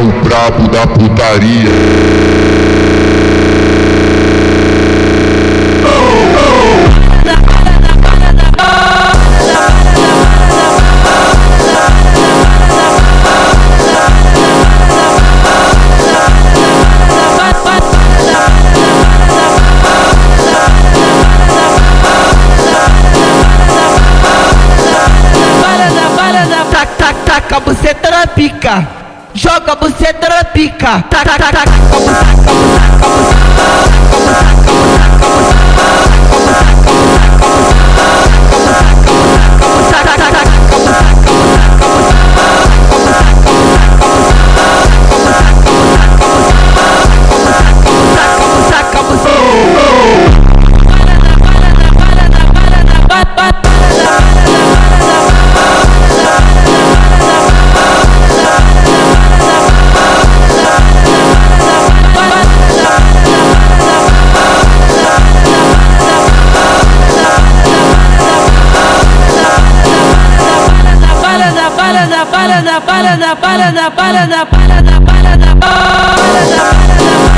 o brabo da putaria. Taca a buceta na pica, joga a buceta na pica, taca a buceta. Bala na